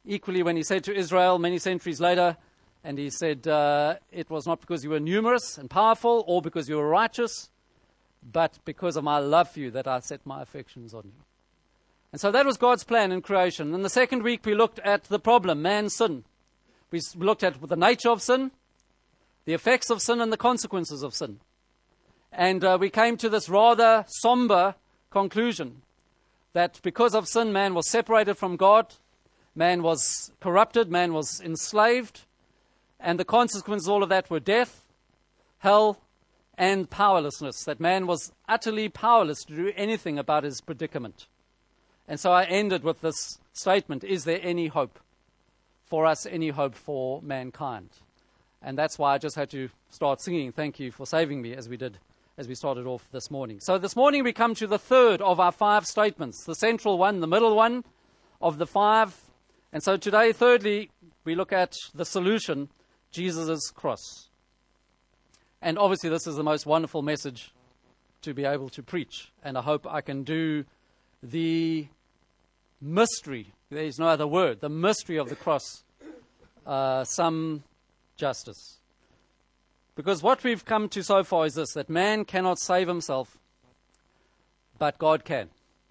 Equally, when he said to Israel many centuries later, and he said, it was not because you were numerous and powerful or because you were righteous, but because of my love for you that I set my affections on you. And so that was God's plan in creation. In the second week, we looked at the problem, man's sin. We looked at the nature of sin, the effects of sin, and the consequences of sin. And we came to this rather somber conclusion that because of sin, man was separated from God, man was corrupted, man was enslaved, and the consequences of all of that were death, hell, and powerlessness, that man was utterly powerless to do anything about his predicament. And so I ended with this statement, is there any hope for us, any hope for mankind? And that's why I just had to start singing, thank you for saving me, as we did, as we started off this morning. So this morning we come to the third of our 5 statements, the central one, the middle one of the 5. And so today, thirdly, we look at the solution, Jesus' cross. And obviously this is the most wonderful message to be able to preach. And I hope I can do the mystery, there is no other word, the mystery of the cross, some justice. Because what we've come to so far is this, that man cannot save himself, but God can.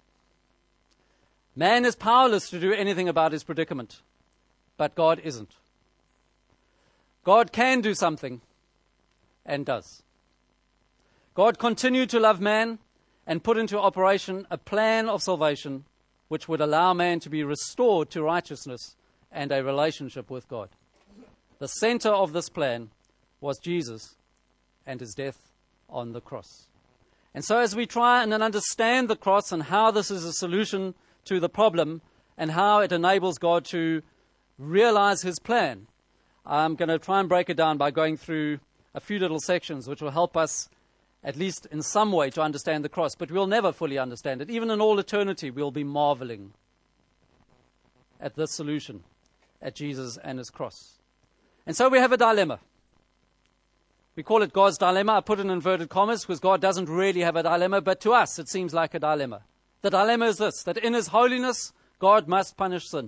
Man is powerless to do anything about his predicament, but God isn't. God can do something, and does. God continued to love man and put into operation a plan of salvation which would allow man to be restored to righteousness and a relationship with God. The center of this plan was Jesus and his death on the cross. And so as we try and understand the cross and how this is a solution to the problem and how it enables God to realize his plan, I'm going to try and break it down by going through a few little sections which will help us at least in some way to understand the cross. But we'll never fully understand it. Even in all eternity, we'll be marveling at this solution, at Jesus and his cross. And so we have a dilemma. We call it God's dilemma. I put in inverted commas because God doesn't really have a dilemma, but to us it seems like a dilemma. The dilemma is this, that in his holiness, God must punish sin.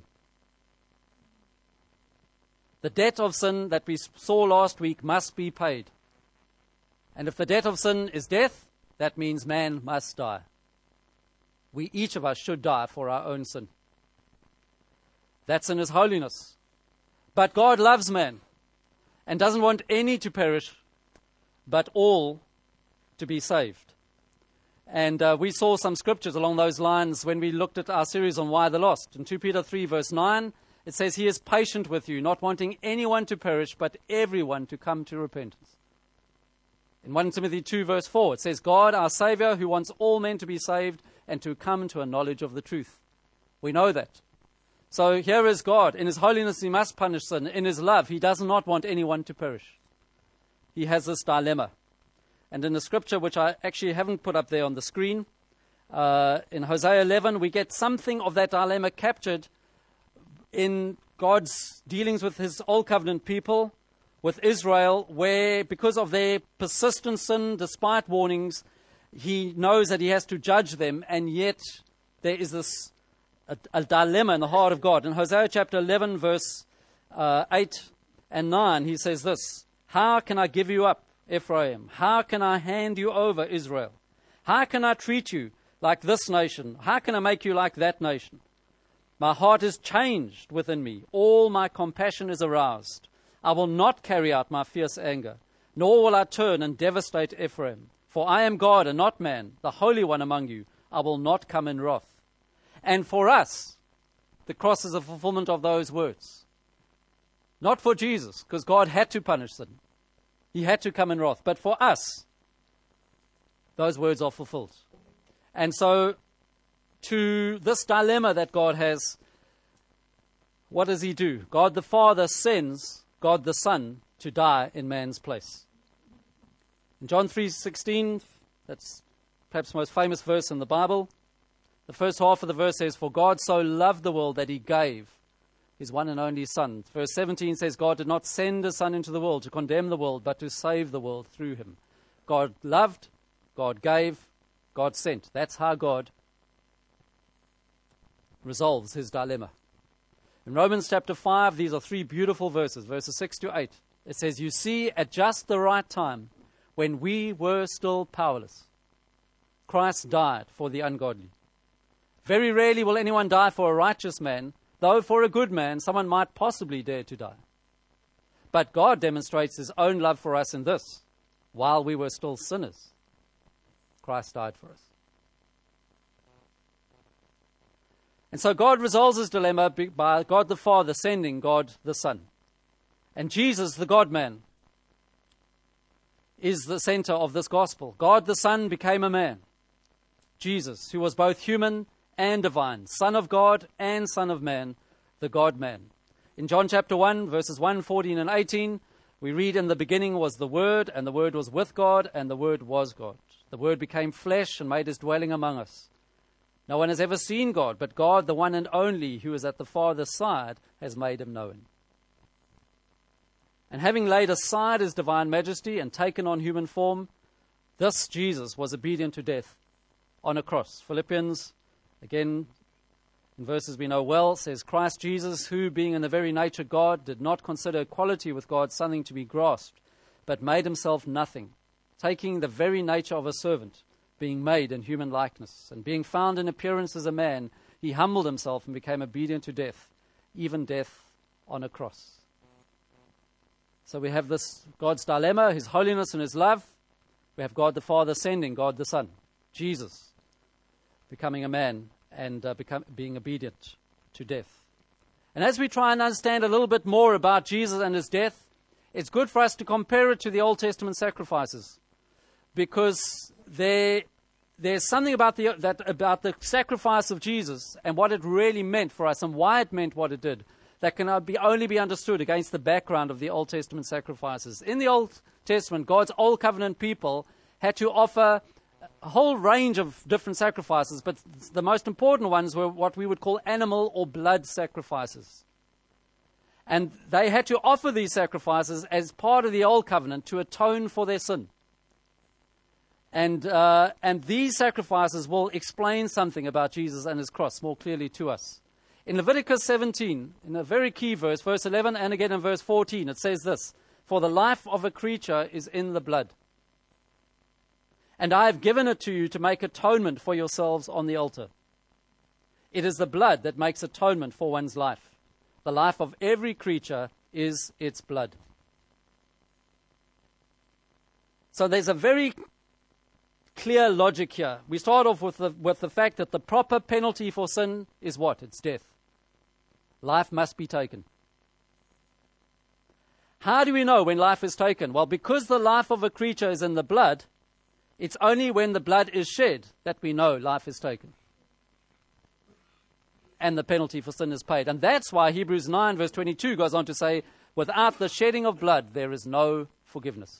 The debt of sin that we saw last week must be paid. And if the debt of sin is death, that means man must die. We, each of us, should die for our own sin. That's in his holiness. But God loves man and doesn't want any to perish, but all to be saved. And we saw some scriptures along those lines when we looked at our series on Why the Lost. In 2 Peter 3 verse 9, it says, he is patient with you, not wanting anyone to perish, but everyone to come to repentance. In 1 Timothy 2 verse 4, it says, God, our Savior, who wants all men to be saved and to come to a knowledge of the truth. We know that. So here is God. In his holiness, he must punish sin. In his love, he does not want anyone to perish. He has this dilemma. And in the scripture, which I actually haven't put up there on the screen, in Hosea 11, we get something of that dilemma captured in God's dealings with his old covenant people, with Israel, where because of their persistent sin, despite warnings, he knows that he has to judge them, and yet there is this a dilemma in the heart of God. In Hosea chapter 11, verse 8 and 9, he says this, how can I give you up, Ephraim? How can I hand you over, Israel? How can I treat you like this nation? How can I make you like that nation? My heart is changed within me. All my compassion is aroused. I will not carry out my fierce anger, nor will I turn and devastate Ephraim. For I am God and not man, the Holy One among you. I will not come in wrath. And for us, the cross is a fulfillment of those words. Not for Jesus, because God had to punish sin. He had to come in wrath. But for us, those words are fulfilled. And so, to this dilemma that God has, what does he do? God the Father sends God the Son to die in man's place. In John 3:16, that's perhaps the most famous verse in the Bible. The first half of the verse says, for God so loved the world that he gave his one and only Son. Verse 17 says, God did not send his Son into the world to condemn the world, but to save the world through him. God loved, God gave, God sent. That's how God resolves his dilemma. In Romans chapter 5, these are three beautiful verses, verses 6 to 8. It says, "You see, at just the right time, when we were still powerless, Christ died for the ungodly. Very rarely will anyone die for a righteous man, though for a good man someone might possibly dare to die. But God demonstrates his own love for us in this: while we were still sinners, Christ died for us." And so God resolves his dilemma by God the Father sending God the Son. And Jesus, the God-man, is the center of this gospel. God the Son became a man. Jesus, who was both human and divine, Son of God and Son of man, the God-man. In John chapter 1, verses 1, 14 and 18, we read, "In the beginning was the Word, and the Word was with God, and the Word was God. The Word became flesh and made his dwelling among us. No one has ever seen God, but God, the one and only, who is at the Father's side, has made him known. And having laid aside his divine majesty and taken on human form, this Jesus was obedient to death on a cross." Philippians, again, in verses we know well, says, "Christ Jesus, who, being in the very nature God, did not consider equality with God something to be grasped, but made himself nothing, taking the very nature of a servant, being made in human likeness, and being found in appearance as a man, he humbled himself and became obedient to death, even death on a cross." So we have this God's dilemma, his holiness and his love. We have God the Father sending God the Son, Jesus, becoming a man and being obedient to death. And as we try and understand a little bit more about Jesus and his death, it's good for us to compare it to the Old Testament sacrifices, because there's something about the sacrifice of Jesus and what it really meant for us and why it meant what it did that can only be understood against the background of the Old Testament sacrifices. In the Old Testament, God's Old Covenant people had to offer a whole range of different sacrifices, but the most important ones were what we would call animal or blood sacrifices. And they had to offer these sacrifices as part of the Old Covenant to atone for their sin. And these sacrifices will explain something about Jesus and his cross more clearly to us. In Leviticus 17, in a very key verse, verse 11 and again in verse 14, it says this: "For the life of a creature is in the blood. And I have given it to you to make atonement for yourselves on the altar. It is the blood that makes atonement for one's life. The life of every creature is its blood." So there's a very clear logic here. We start off with the fact that the proper penalty for sin is what? It's death. Life must be taken. How do we know when life is taken? Well, because the life of a creature is in the blood, it's only when the blood is shed that we know life is taken. And the penalty for sin is paid. And that's why Hebrews 9 verse 22 goes on to say, "Without the shedding of blood, there is no forgiveness."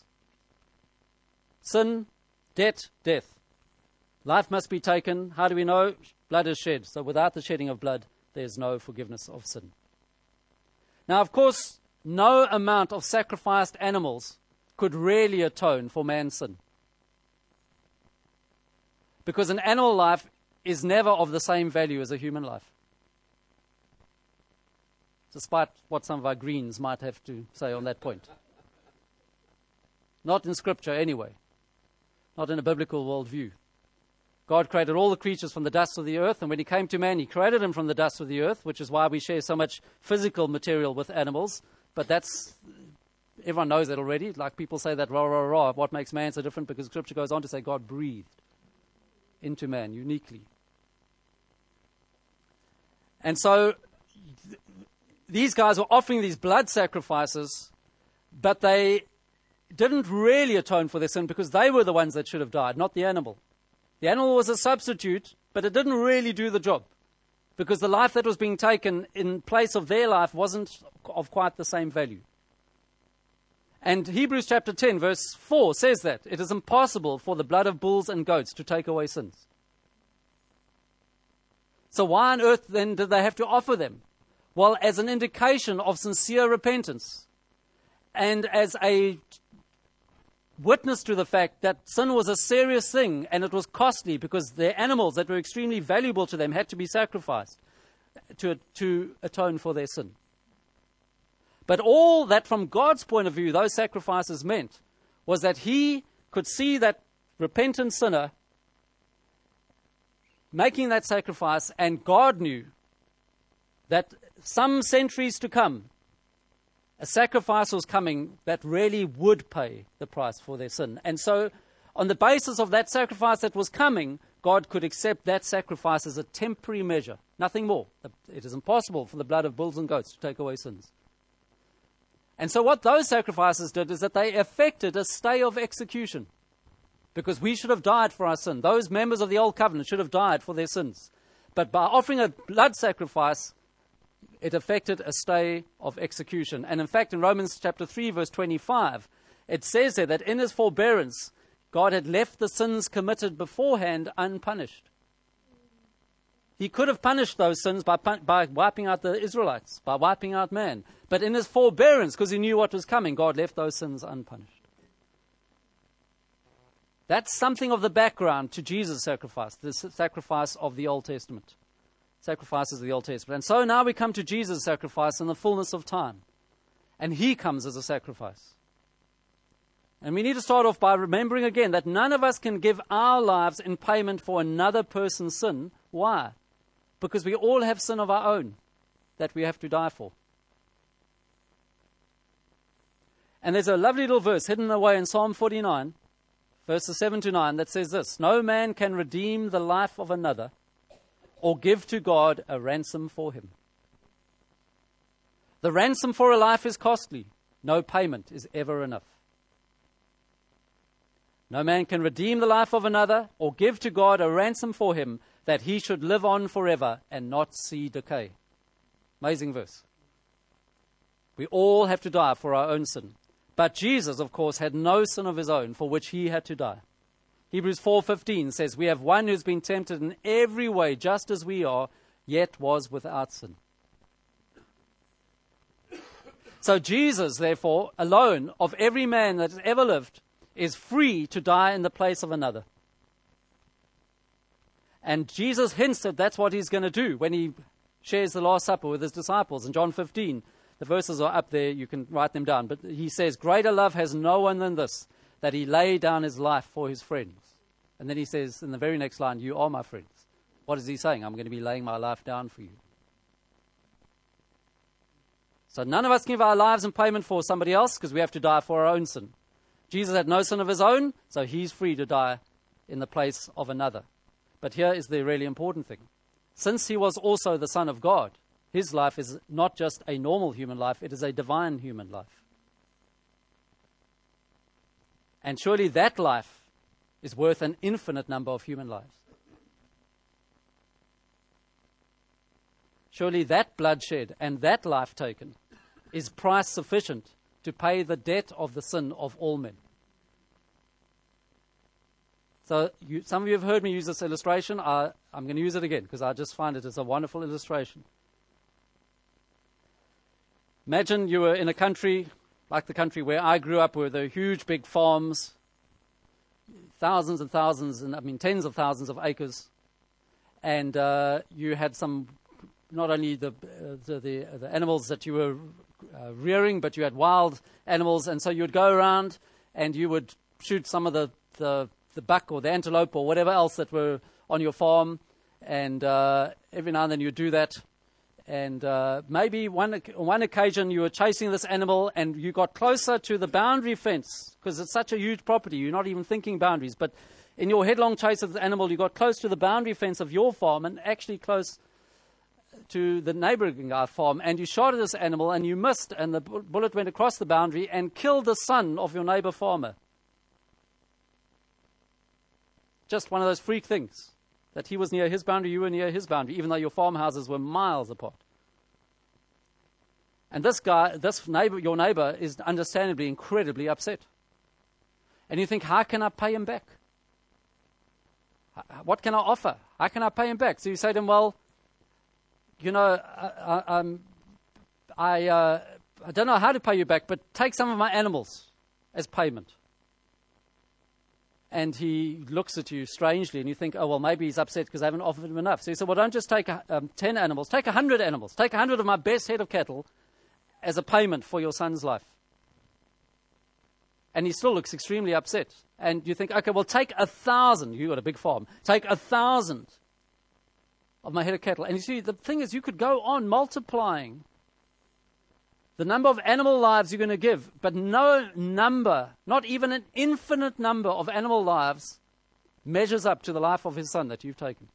Sin, debt, death. Life must be taken. How do we know? Blood is shed. So without the shedding of blood, there is no forgiveness of sin. Now, of course, no amount of sacrificed animals could really atone for man's sin, because an animal life is never of the same value as a human life, despite what some of our Greens might have to say on that point. Not in Scripture anyway, not in a biblical worldview. God created all the creatures from the dust of the earth, and when he came to man, he created him from the dust of the earth, which is why we share so much physical material with animals. But everyone knows that already. Like people say that, rah, rah, rah, what makes man so different? Because Scripture goes on to say God breathed into man uniquely. And so these guys were offering these blood sacrifices, but they didn't really atone for their sin because they were the ones that should have died, not the animal. The animal was a substitute, but it didn't really do the job, because the life that was being taken in place of their life wasn't of quite the same value. And Hebrews chapter 10 verse 4 says that it is impossible for the blood of bulls and goats to take away sins. So why on earth then did they have to offer them? Well, as an indication of sincere repentance and as a witness to the fact that sin was a serious thing and it was costly because their animals that were extremely valuable to them had to be sacrificed. to atone for their sin. But all that from God's point of view those sacrifices meant was that he could see that repentant sinner making that sacrifice, and God knew that some centuries to come, a sacrifice was coming that really would pay the price for their sin. And so, on the basis of that sacrifice that was coming, God could accept that sacrifice as a temporary measure, nothing more. It is impossible for the blood of bulls and goats to take away sins. And so what those sacrifices did is that they effected a stay of execution, because we should have died for our sin. Those members of the old covenant should have died for their sins. But by offering a blood sacrifice, it effected a stay of execution. And in fact, in Romans chapter 3, verse 25, it says there that in his forbearance, God had left the sins committed beforehand unpunished. He could have punished those sins by wiping out the Israelites, by wiping out man. But in his forbearance, because he knew what was coming, God left those sins unpunished. That's something of the background to Jesus' sacrifice, the sacrifice of the Old Testament. Sacrifices of the Old Testament. And so now we come to Jesus' sacrifice in the fullness of time. And he comes as a sacrifice. And we need to start off by remembering again that none of us can give our lives in payment for another person's sin. Why? Because we all have sin of our own that we have to die for. And there's a lovely little verse hidden away in Psalm 49, verses 7 to 9, that says this: "No man can redeem the life of another or give to God a ransom for him. The ransom for a life is costly. No payment is ever enough. No man can redeem the life of another or give to God a ransom for him, that he should live on forever and not see decay." Amazing verse. We all have to die for our own sin. But Jesus, of course, had no sin of his own for which he had to die. Hebrews 4:15 says, "We have one who's been tempted in every way, just as we are, yet was without sin." So Jesus, therefore, alone of every man that has ever lived, is free to die in the place of another. And Jesus hints that that's what he's going to do when he shares the Last Supper with his disciples. In John 15, the verses are up there, you can write them down. But he says, "Greater love has no one than this, that he lay down his life for his friends." And then he says in the very next line, "You are my friends." What is he saying? I'm going to be laying my life down for you. So none of us give our lives in payment for somebody else because we have to die for our own sin. Jesus had no sin of his own, so he's free to die in the place of another. But here is the really important thing. Since he was also the Son of God, his life is not just a normal human life, it is a divine human life. And surely that life is worth an infinite number of human lives. Surely that bloodshed and that life taken is price sufficient to pay the debt of the sin of all men. So some of you have heard me use this illustration. I'm going to use it again because I just find it as a wonderful illustration. Imagine you were in a country like the country where I grew up, where there were huge big farms, thousands and thousands, tens of thousands of acres. And you had not only the animals that you were rearing, but you had wild animals. And so you would go around and you would shoot some of the buck or the antelope or whatever else that were on your farm. And every now and then you would do that. And maybe on one occasion you were chasing this animal and you got closer to the boundary fence because it's such a huge property. You're not even thinking boundaries. But in your headlong chase of the animal, you got close to the boundary fence of your farm and actually close to the neighboring farm. And you shot at this animal and you missed, and the bullet went across the boundary and killed the son of your neighbor farmer. Just one of those freak things. That he was near his boundary, you were near his boundary, even though your farmhouses were miles apart. And your neighbor, is understandably incredibly upset. And you think, how can I pay him back? What can I offer? How can I pay him back? So you say to him, well, I don't know how to pay you back, but take some of my animals as payment. and he looks at you strangely, and you think, oh, well, maybe he's upset because I haven't offered him enough. So he said, well, don't just take 10 animals, take 100 animals, take 100 of my best head of cattle as a payment for your son's life. And he still looks extremely upset. And you think, okay, well, take 1,000. You've got a big farm. Take 1,000 of my head of cattle. And you see, the thing is, you could go on multiplying the number of animal lives you're going to give, but no number, not even an infinite number of animal lives, measures up to the life of his son that you've taken.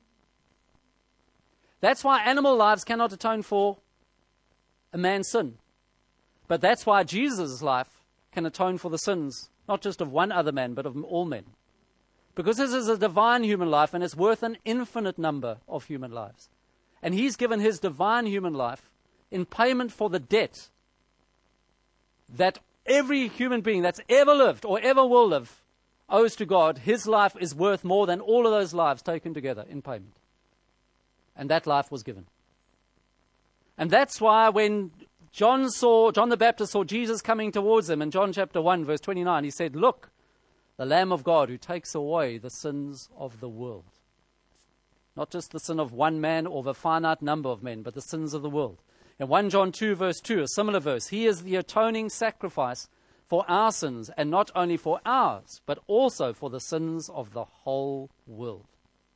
That's why animal lives cannot atone for a man's sin. But that's why Jesus' life can atone for the sins, not just of one other man, but of all men. Because this is a divine human life, and it's worth an infinite number of human lives. And he's given his divine human life in payment for the debt that every human being that's ever lived or ever will live owes to God. His life is worth more than all of those lives taken together in payment. And that life was given. And that's why when John the Baptist saw Jesus coming towards him in John chapter 1, verse 29, he said, look, the Lamb of God who takes away the sins of the world. Not just the sin of one man or of a finite number of men, but the sins of the world. In 1 John 2, verse 2, a similar verse, he is the atoning sacrifice for our sins, and not only for ours, but also for the sins of the whole world.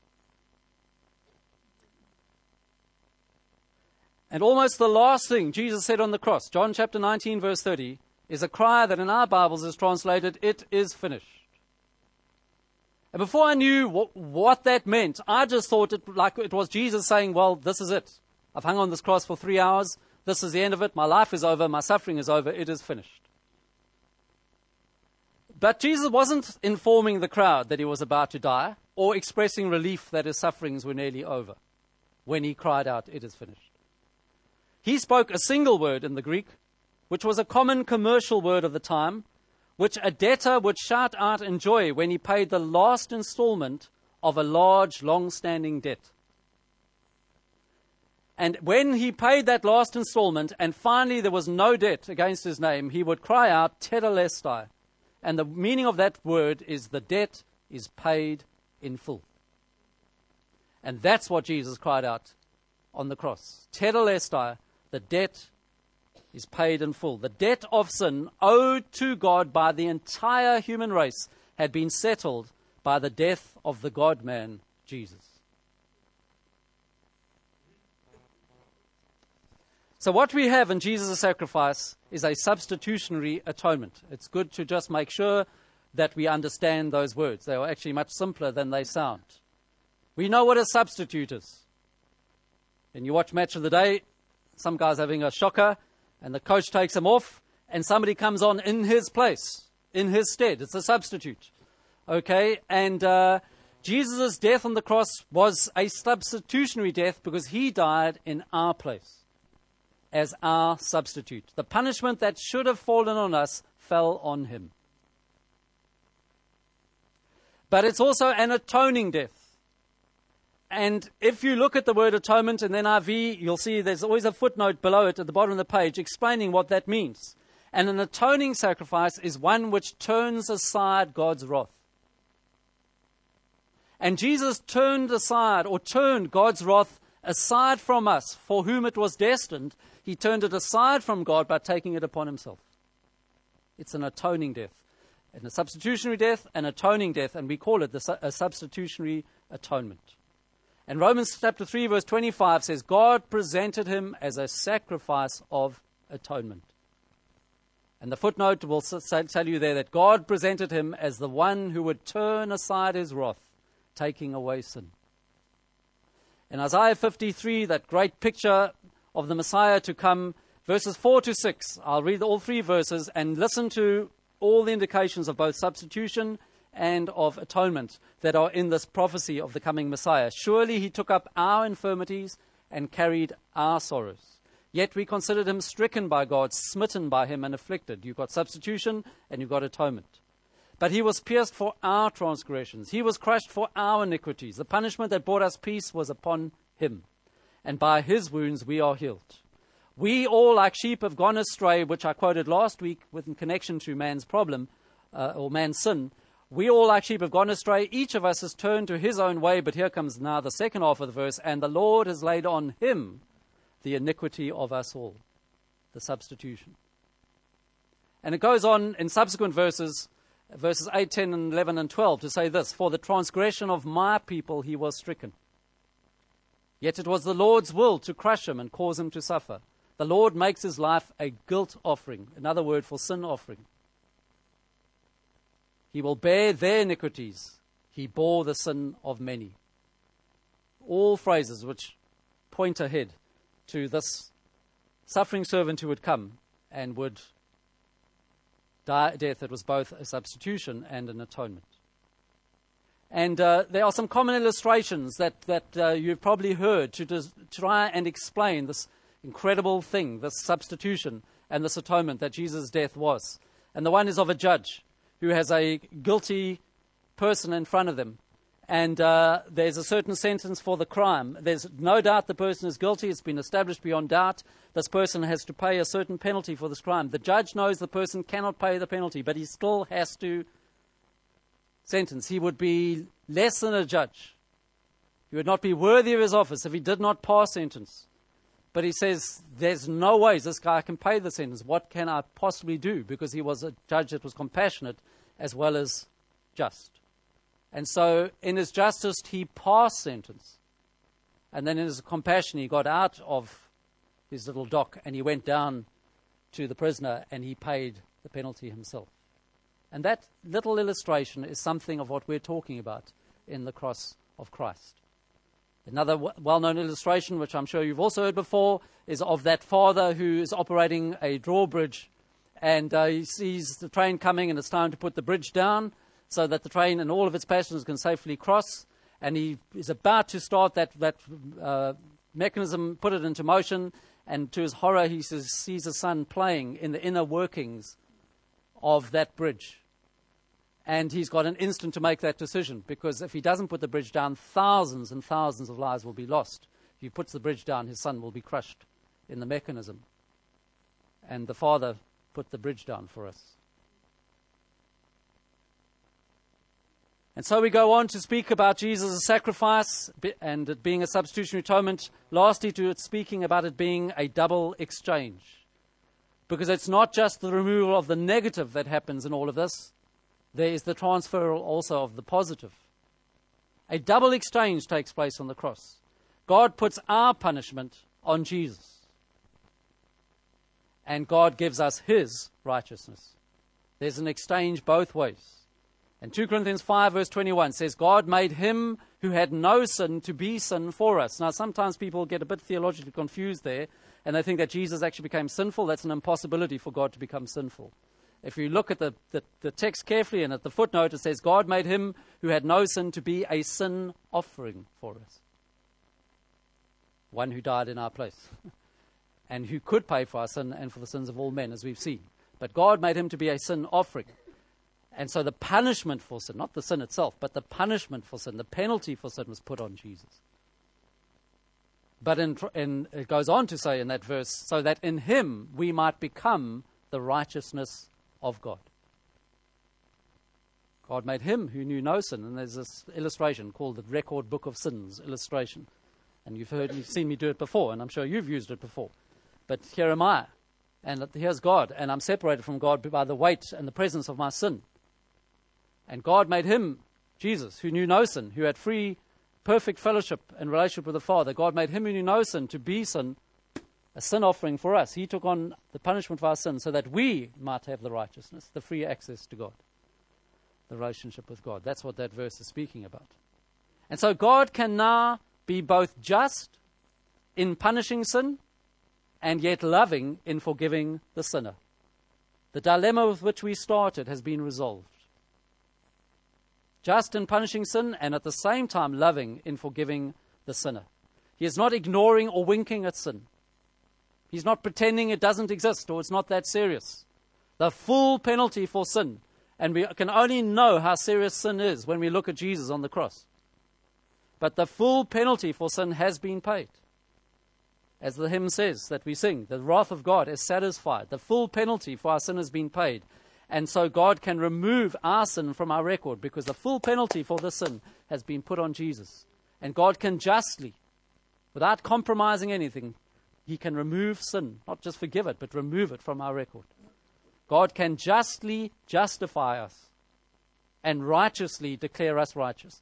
And almost the last thing Jesus said on the cross, John chapter 19, verse 30, is a cry that in our Bibles is translated, it is finished. And before I knew what that meant, I just thought it was Jesus saying, well, this is it. I've hung on this cross for 3 hours. This is the end of it. My life is over. My suffering is over. It is finished. But Jesus wasn't informing the crowd that he was about to die or expressing relief that his sufferings were nearly over when he cried out, it is finished. He spoke a single word in the Greek, which was a common commercial word of the time, which a debtor would shout out in joy when he paid the last installment of a large, long-standing debt. And when he paid that last installment, and finally there was no debt against his name, he would cry out, tetelestai. And the meaning of that word is the debt is paid in full. And that's what Jesus cried out on the cross. Tetelestai, the debt is paid in full. The debt of sin owed to God by the entire human race had been settled by the death of the God-man, Jesus. So what we have in Jesus' sacrifice is a substitutionary atonement. It's good to just make sure that we understand those words. They are actually much simpler than they sound. We know what a substitute is. And you watch Match of the Day, some guy's having a shocker, and the coach takes him off, and somebody comes on in his place, in his stead. It's a substitute. Okay? And Jesus' death on the cross was a substitutionary death because he died in our place as our substitute. The punishment that should have fallen on us fell on him. But it's also an atoning death. And if you look at the word atonement in the NIV, you'll see there's always a footnote below it at the bottom of the page explaining what that means. And an atoning sacrifice is one which turns aside God's wrath. And Jesus turned God's wrath aside from us, for whom it was destined. He turned it aside from God by taking it upon himself. It's an atoning death. And a substitutionary death, an atoning death, and we call it a substitutionary atonement. And Romans chapter 3, verse 25 says, God presented him as a sacrifice of atonement. And the footnote will tell you there that God presented him as the one who would turn aside his wrath, taking away sin. In Isaiah 53, that great picture of the Messiah to come, verses 4 to 6, I'll read all three verses and listen to all the indications of both substitution and of atonement that are in this prophecy of the coming Messiah. Surely he took up our infirmities and carried our sorrows. Yet we considered him stricken by God, smitten by him and afflicted. You've got substitution and you've got atonement. But he was pierced for our transgressions. He was crushed for our iniquities. The punishment that brought us peace was upon him. And by his wounds we are healed. We all like sheep have gone astray, which I quoted last week in connection to man's problem, or man's sin. We all like sheep have gone astray. Each of us has turned to his own way. But here comes now the second half of the verse. And the Lord has laid on him the iniquity of us all. The substitution. And it goes on in subsequent verses 8, 10, and 11, and 12 to say this. For the transgression of my people he was stricken. Yet it was the Lord's will to crush him and cause him to suffer. The Lord makes his life a guilt offering. Another word for sin offering. He will bear their iniquities. He bore the sin of many. All phrases which point ahead to this suffering servant who would come and would die a death that was both a substitution and an atonement. And there are some common illustrations that you've probably heard to try and explain this incredible thing, this substitution and this atonement that Jesus' death was. And the one is of a judge who has a guilty person in front of them. And there's a certain sentence for the crime. There's no doubt the person is guilty. It's been established beyond doubt. This person has to pay a certain penalty for this crime. The judge knows the person cannot pay the penalty, but he still has to sentence. He would be less than a judge. He would not be worthy of his office if he did not pass sentence. But he says, there's no ways this guy can pay the sentence. What can I possibly do? Because he was a judge that was compassionate as well as just. And so in his justice, he passed sentence. And then in his compassion, he got out of his little dock and he went down to the prisoner and he paid the penalty himself. And that little illustration is something of what we're talking about in the cross of Christ. Another well-known illustration, which I'm sure you've also heard before, is of that father who is operating a drawbridge, and he sees the train coming and it's time to put the bridge down so that the train and all of its passengers can safely cross. And he is about to start that mechanism, put it into motion, and to his horror he sees his son playing in the inner workings of that bridge. And he's got an instant to make that decision, because if he doesn't put the bridge down, thousands and thousands of lives will be lost. If he puts the bridge down, his son will be crushed in the mechanism. And the father put the bridge down for us. And so we go on to speak about Jesus' sacrifice and it being a substitutionary atonement. Lastly, to it speaking about it being a double exchange. Because it's not just the removal of the negative that happens in all of this. There is the transfer also of the positive. A double exchange takes place on the cross. God puts our punishment on Jesus. And God gives us his righteousness. There's an exchange both ways. And 2 Corinthians 5 verse 21 says, God made him who had no sin to be sin for us. Now sometimes people get a bit theologically confused there, and they think that Jesus actually became sinful. That's an impossibility for God to become sinful. If you look at the text carefully and at the footnote, it says, God made him who had no sin to be a sin offering for us. One who died in our place. And who could pay for our sin and for the sins of all men, as we've seen. But God made him to be a sin offering. And so the punishment for sin, not the sin itself, but the punishment for sin, the penalty for sin was put on Jesus. But it goes on to say in that verse, so that in him we might become the righteousness of God. God made him who knew no sin. And there's this illustration called the Record Book of Sins illustration. And you've seen me do it before, and I'm sure you've used it before. But here am I, and here's God, and I'm separated from God by the weight and the presence of my sin. And God made him, Jesus, who knew no sin, who had free, perfect fellowship and relationship with the Father. God made him who knew no sin to be sin, a sin offering for us. He took on the punishment for our sin so that we might have the righteousness, the free access to God, the relationship with God. That's what that verse is speaking about. And so God can now be both just in punishing sin and yet loving in forgiving the sinner. The dilemma with which we started has been resolved. Just in punishing sin and at the same time loving in forgiving the sinner. He is not ignoring or winking at sin. He's not pretending it doesn't exist or it's not that serious. The full penalty for sin. And we can only know how serious sin is when we look at Jesus on the cross. But the full penalty for sin has been paid. As the hymn says that we sing, the wrath of God is satisfied. The full penalty for our sin has been paid. And so God can remove our sin from our record because the full penalty for the sin has been put on Jesus. And God can justly, without compromising anything, he can remove sin, not just forgive it, but remove it from our record. God can justly justify us and righteously declare us righteous.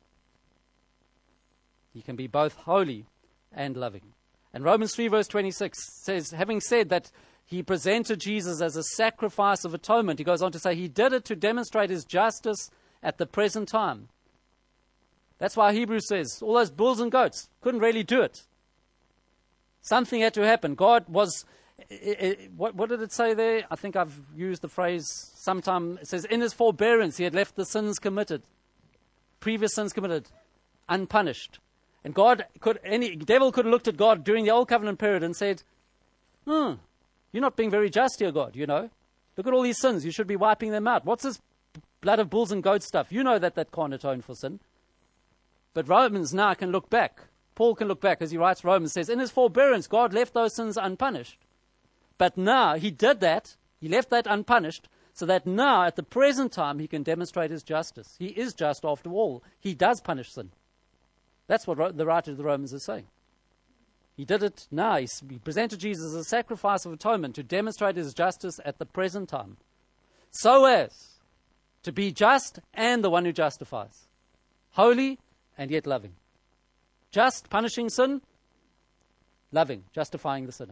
He can be both holy and loving. And Romans 3 verse 26 says, having said that he presented Jesus as a sacrifice of atonement, he goes on to say he did it to demonstrate his justice at the present time. That's why Hebrews says all those bulls and goats couldn't really do it. Something had to happen. God was, what did it say there? I think I've used the phrase sometime. It says, in his forbearance, he had left the sins committed, previous sins committed, unpunished. And any devil could have looked at God during the Old Covenant period and said, you're not being very just here, God, you know. Look at all these sins. You should be wiping them out. What's this blood of bulls and goats stuff? You know that can't atone for sin. But Romans now can look back. Paul can look back as he writes Romans, says, in his forbearance, God left those sins unpunished. But now he did that. He left that unpunished so that now at the present time he can demonstrate his justice. He is just after all. He does punish sin. That's what the writer of the Romans is saying. He did it now. He presented Jesus as a sacrifice of atonement to demonstrate his justice at the present time, so as to be just and the one who justifies, holy and yet loving. Just, punishing sin, loving, justifying the sinner.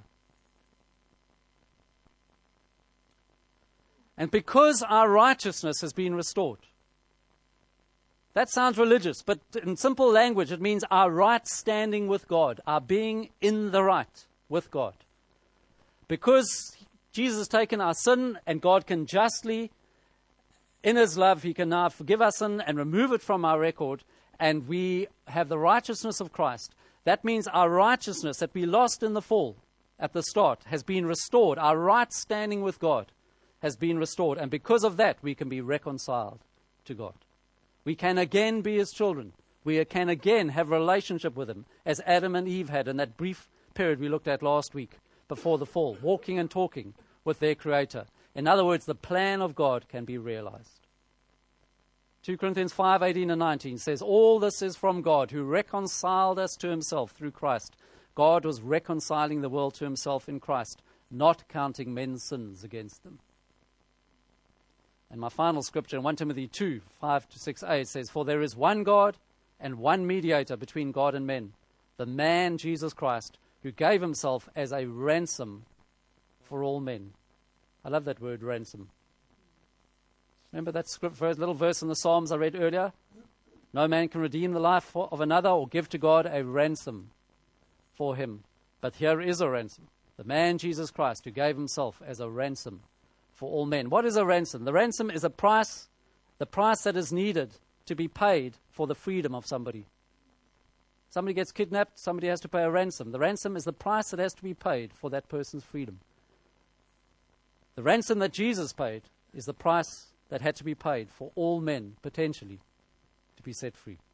And because our righteousness has been restored, that sounds religious, but in simple language, it means our right standing with God, our being in the right with God. Because Jesus has taken our sin and God can justly, in his love, he can now forgive our sin and remove it from our record, and we have the righteousness of Christ. That means our righteousness that we lost in the fall at the start has been restored. Our right standing with God has been restored. And because of that, we can be reconciled to God. We can again be his children. We can again have a relationship with him, as Adam and Eve had in that brief period we looked at last week before the fall, walking and talking with their Creator. In other words, the plan of God can be realized. 2 Corinthians 5:18 and 19 says, all this is from God, who reconciled us to himself through Christ. God was reconciling the world to himself in Christ, not counting men's sins against them. And my final scripture in 1 Timothy 2, 5-6a says, for there is one God and one mediator between God and men, the man Jesus Christ, who gave himself as a ransom for all men. I love that word, ransom. Remember that little verse in the Psalms I read earlier? No man can redeem the life of another or give to God a ransom for him. But here is a ransom. The man Jesus Christ, who gave himself as a ransom for all men. What is a ransom? The ransom is a price, the price that is needed to be paid for the freedom of somebody. Somebody gets kidnapped, somebody has to pay a ransom. The ransom is the price that has to be paid for that person's freedom. The ransom that Jesus paid is the price that had to be paid for all men, potentially, to be set free.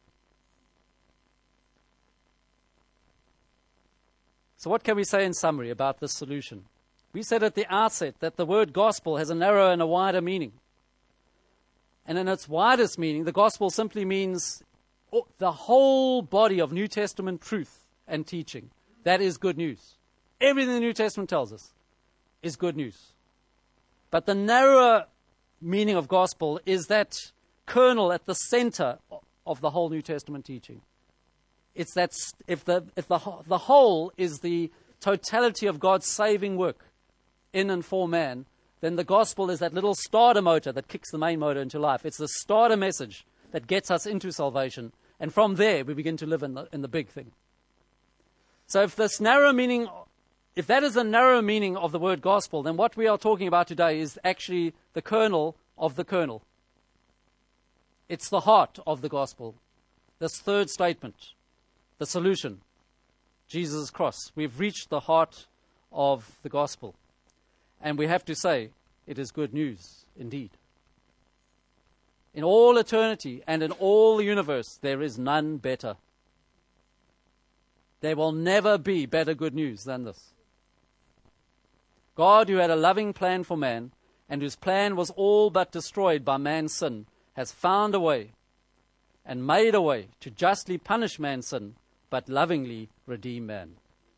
So what can we say in summary about this solution? We said at the outset that the word gospel has a narrow and a wider meaning. And in its widest meaning, the gospel simply means the whole body of New Testament truth and teaching. That is good news. Everything the New Testament tells us is good news. But the narrower meaning of gospel is that kernel at the center of the whole New Testament teaching. It's that if the whole is the totality of God's saving work in and for man, then the gospel is that little starter motor that kicks the main motor into life. It's the starter message that gets us into salvation. And from there, we begin to live in the big thing. So if that is the narrow meaning of the word gospel, then what we are talking about today is actually the kernel of the kernel. It's the heart of the gospel. This third statement, the solution, Jesus' cross. We've reached the heart of the gospel. And we have to say, it is good news indeed. In all eternity and in all the universe, there is none better. There will never be better good news than this. God, who had a loving plan for man, and whose plan was all but destroyed by man's sin, has found a way and made a way to justly punish man's sin, but lovingly redeem man.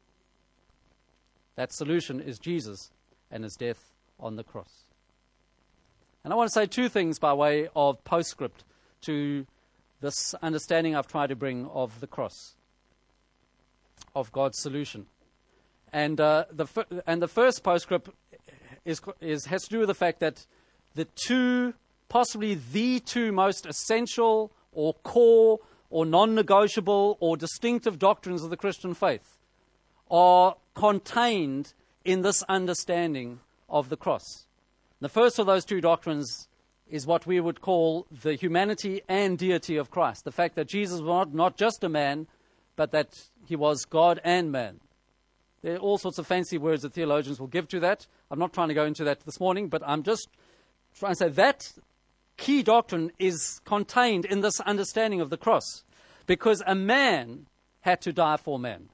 That solution is Jesus and his death on the cross. And I want to say two things by way of postscript to this understanding I've tried to bring of the cross, of God's solution. And the first postscript has to do with the fact that the two, possibly the two most essential or core or non-negotiable or distinctive doctrines of the Christian faith are contained in this understanding of the cross. The first of those two doctrines is what we would call the humanity and deity of Christ. The fact that Jesus was not just a man, but that he was God and man. There are all sorts of fancy words that theologians will give to that. I'm not trying to go into that this morning, but I'm just trying to say that key doctrine is contained in this understanding of the cross, because a man had to die for man.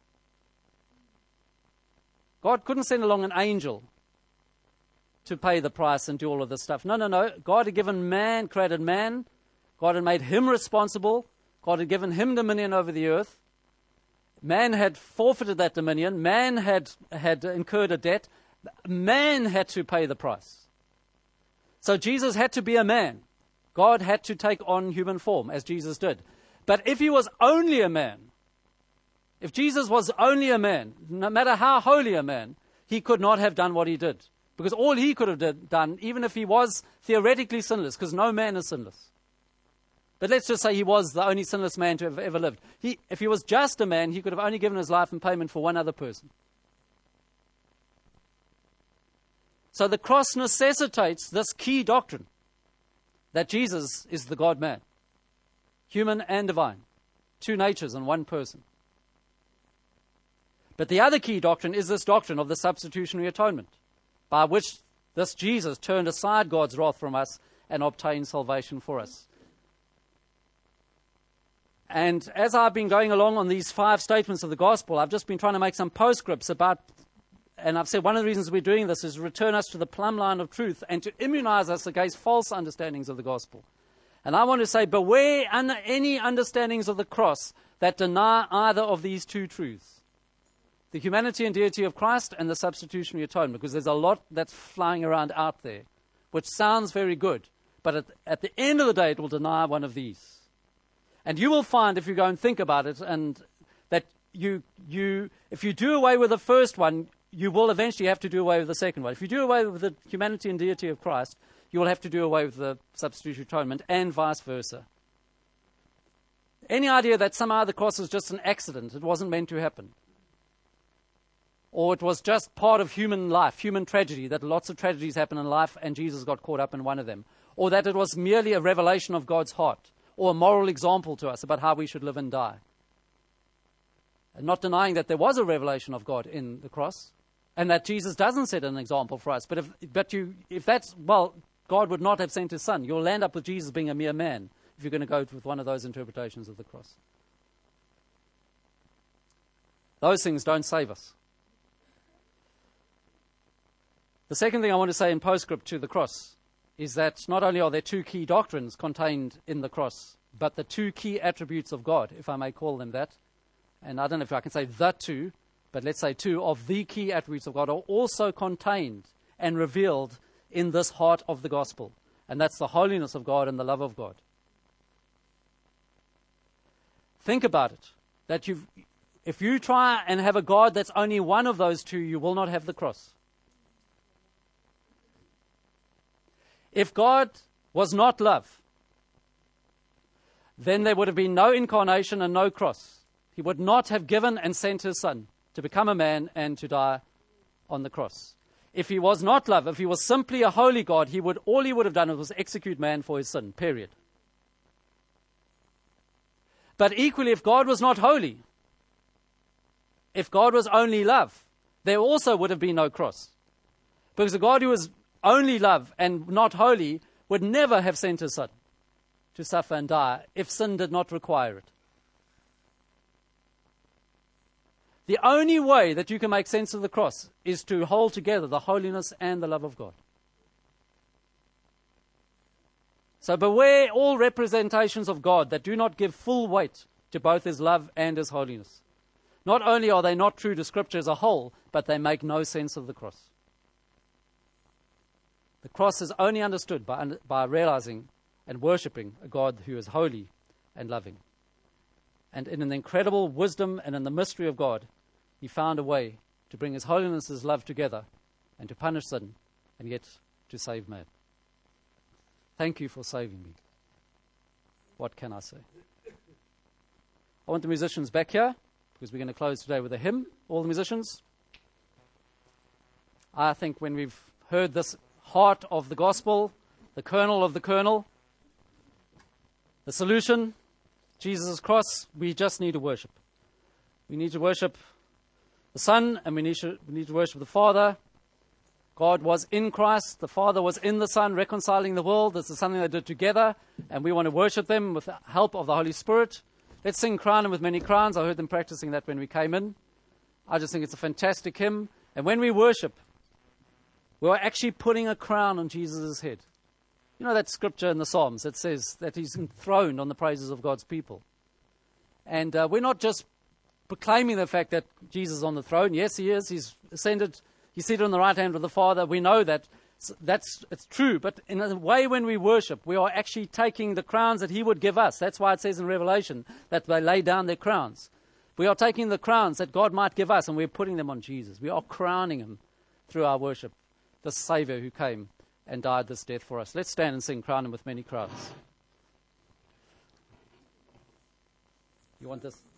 God couldn't send along an angel to pay the price and do all of this stuff. No. God had given man, created man. God had made him responsible. God had given him dominion over the earth. Man had forfeited that dominion. Man had incurred a debt. Man had to pay the price. So Jesus had to be a man. God had to take on human form, as Jesus did. But if he was only a man, if Jesus was only a man, no matter how holy a man, he could not have done what he did. Because all he could have done, even if he was theoretically sinless, because no man is sinless. But let's just say he was the only sinless man to have ever lived. If he was just a man, he could have only given his life in payment for one other person. So the cross necessitates this key doctrine, that Jesus is the God-man, human and divine, two natures in one person. But the other key doctrine is this doctrine of the substitutionary atonement, by which this Jesus turned aside God's wrath from us and obtained salvation for us. And as I've been going along on these 5 statements of the gospel, I've just been trying to make some postscripts about, and I've said one of the reasons we're doing this is to return us to the plumb line of truth and to immunize us against false understandings of the gospel. And I want to say, beware any understandings of the cross that deny either of these two truths: the humanity and deity of Christ and the substitutionary atonement, because there's a lot that's flying around out there, which sounds very good, but at the end of the day, it will deny one of these. And you will find, if you go and think about it, and that if you do away with the first one, you will eventually have to do away with the second one. If you do away with the humanity and deity of Christ, you will have to do away with the substitutionary atonement, and vice versa. Any idea that somehow the cross was just an accident, it wasn't meant to happen, or it was just part of human life, human tragedy, that lots of tragedies happen in life and Jesus got caught up in one of them, or that it was merely a revelation of God's heart, or a moral example to us about how we should live and die. And not denying that there was a revelation of God in the cross, and that Jesus doesn't set an example for us. But if that's, well, God would not have sent his son. You'll land up with Jesus being a mere man if you're going to go with one of those interpretations of the cross. Those things don't save us. The second thing I want to say in postscript to the cross is that not only are there two key doctrines contained in the cross, but the two key attributes of God, if I may call them that, and I don't know if I can say the two, but let's say two of the key attributes of God, are also contained and revealed in this heart of the gospel. And that's the holiness of God and the love of God. Think about it, that if you try and have a God that's only one of those two, you will not have the cross. If God was not love, then there would have been no incarnation and no cross. He would not have given and sent his son to become a man and to die on the cross. If he was not love, if he was simply a holy God, all he would have done was execute man for his sin, period. But equally, if God was not holy, if God was only love, there also would have been no cross. Because a God who was only love and not holy would never have sent his son to suffer and die if sin did not require it. The only way that you can make sense of the cross is to hold together the holiness and the love of God. So beware all representations of God that do not give full weight to both his love and his holiness. Not only are they not true to Scripture as a whole, but they make no sense of the cross. The cross is only understood by realizing and worshipping a God who is holy and loving. And in an incredible wisdom and in the mystery of God, he found a way to bring his holiness and his love together and to punish sin and yet to save man. Thank you for saving me. What can I say? I want the musicians back here because we're going to close today with a hymn. All the musicians. I think when we've heard this heart of the gospel, the kernel of the kernel, the solution, Jesus' cross, we just need to worship. We need to worship the Son, and we need to worship the Father. God was in Christ, the Father was in the Son, reconciling the world. This is something they did together, and we want to worship them with the help of the Holy Spirit. Let's sing Crown Him with Many Crowns. I heard them practicing that when we came in. I just think it's a fantastic hymn. And when we worship, we are actually putting a crown on Jesus' head. You know that scripture in the Psalms that says that he's enthroned on the praises of God's people. And we're not just proclaiming the fact that Jesus is on the throne. Yes, he is. He's ascended. He's seated on the right hand of the Father. We know that it's true. But in a way, when we worship, we are actually taking the crowns that he would give us. That's why it says in Revelation that they lay down their crowns. We are taking the crowns that God might give us, and we're putting them on Jesus. We are crowning him through our worship, the Savior who came and died this death for us. Let's stand and sing Crown Him with Many Crowns. You want this?